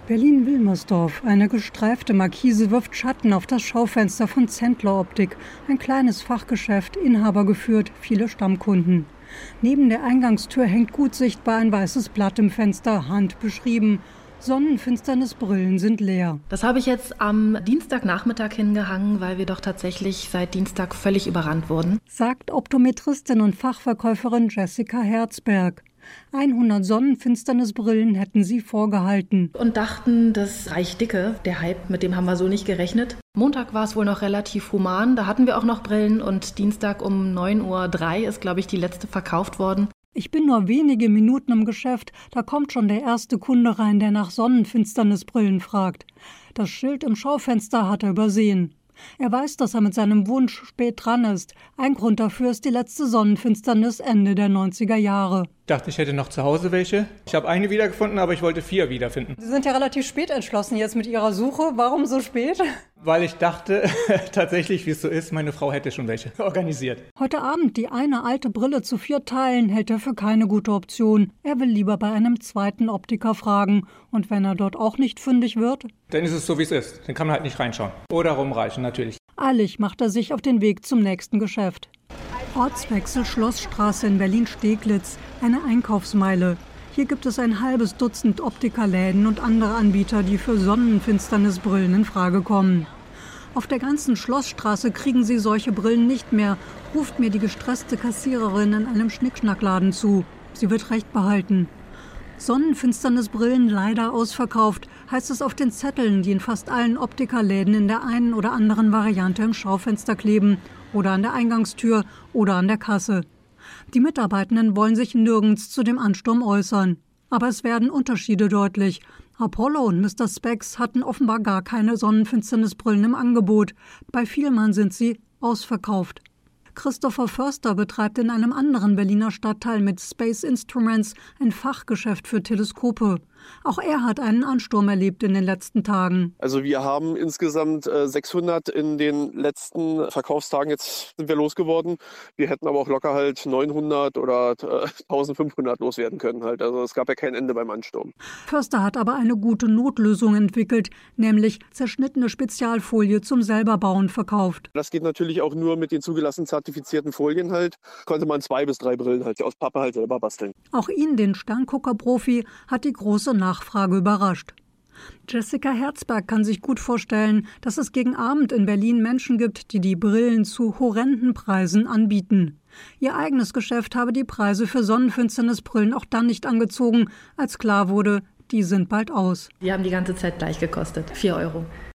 Berlin-Wilmersdorf. Eine gestreifte Markise wirft Schatten auf das Schaufenster von Zentler Optik. Ein kleines Fachgeschäft, Inhaber geführt, viele Stammkunden. Neben der Eingangstür hängt gut sichtbar ein weißes Blatt im Fenster, handbeschrieben. Sonnenfinsternisbrillen sind leer. Das habe ich jetzt am Dienstagnachmittag hingehangen, weil wir doch tatsächlich seit Dienstag völlig überrannt wurden, sagt Optometristin und Fachverkäuferin Jessica Herzberg. 100 Sonnenfinsternisbrillen hätten sie vorgehalten. Und dachten, das reicht dicke. Der Hype, mit dem haben wir so nicht gerechnet. Montag war es wohl noch relativ human, da hatten wir auch noch Brillen und Dienstag um 9:03 Uhr ist, glaube ich, die letzte verkauft worden. Ich bin nur wenige Minuten im Geschäft, da kommt schon der erste Kunde rein, der nach Sonnenfinsternisbrillen fragt. Das Schild im Schaufenster hat er übersehen. Er weiß, dass er mit seinem Wunsch spät dran ist. Ein Grund dafür ist die letzte Sonnenfinsternis Ende der 90er Jahre. Ich dachte, ich hätte noch zu Hause welche. Ich habe eine wiedergefunden, aber ich wollte 4 wiederfinden. Sie sind ja relativ spät entschlossen jetzt mit Ihrer Suche. Warum so spät? Weil ich dachte, tatsächlich, wie es so ist, meine Frau hätte schon welche organisiert. Heute Abend die eine alte Brille zu 4 Teilen hält er für keine gute Option. Er will lieber bei einem zweiten Optiker fragen. Und wenn er dort auch nicht fündig wird? Dann ist es so, wie es ist. Dann kann man halt nicht reinschauen. Oder rumreichen, natürlich. Eilig macht er sich auf den Weg zum nächsten Geschäft. Ortswechsel Schlossstraße in Berlin-Steglitz, eine Einkaufsmeile. Hier gibt es ein halbes Dutzend Optikerläden und andere Anbieter, die für Sonnenfinsternisbrillen in Frage kommen. Auf der ganzen Schlossstraße kriegen Sie solche Brillen nicht mehr, ruft mir die gestresste Kassiererin in einem Schnickschnackladen zu. Sie wird recht behalten. Sonnenfinsternisbrillen leider ausverkauft, heißt es auf den Zetteln, die in fast allen Optikerläden in der einen oder anderen Variante im Schaufenster kleben oder an der Eingangstür oder an der Kasse. Die Mitarbeitenden wollen sich nirgends zu dem Ansturm äußern. Aber es werden Unterschiede deutlich. Apollo und Mr. Spex hatten offenbar gar keine Sonnenfinsternisbrillen im Angebot. Bei Vielmann sind sie ausverkauft. Christopher Förster betreibt in einem anderen Berliner Stadtteil mit Space Instruments ein Fachgeschäft für Teleskope. Auch er hat einen Ansturm erlebt in den letzten Tagen. Also wir haben insgesamt 600 in den letzten Verkaufstagen. Jetzt sind wir losgeworden. Wir hätten aber auch locker halt 900 oder 1500 loswerden können halt. Also es gab ja kein Ende beim Ansturm. Förster hat aber eine gute Notlösung entwickelt, nämlich zerschnittene Spezialfolie zum Selberbauen verkauft. Das geht natürlich auch nur mit den zugelassenen zertifizierten Folien halt. Konnte man 2 bis 3 Brillen halt aus Pappe halt selber basteln. Auch ihn, den Sterngucker-Profi, hat die große Nachfrage überrascht. Jessica Herzberg kann sich gut vorstellen, dass es gegen Abend in Berlin Menschen gibt, die die Brillen zu horrenden Preisen anbieten. Ihr eigenes Geschäft habe die Preise für Sonnenfinsternisbrillen auch dann nicht angezogen, als klar wurde, die sind bald aus. Die haben die ganze Zeit gleich gekostet, 4 Euro.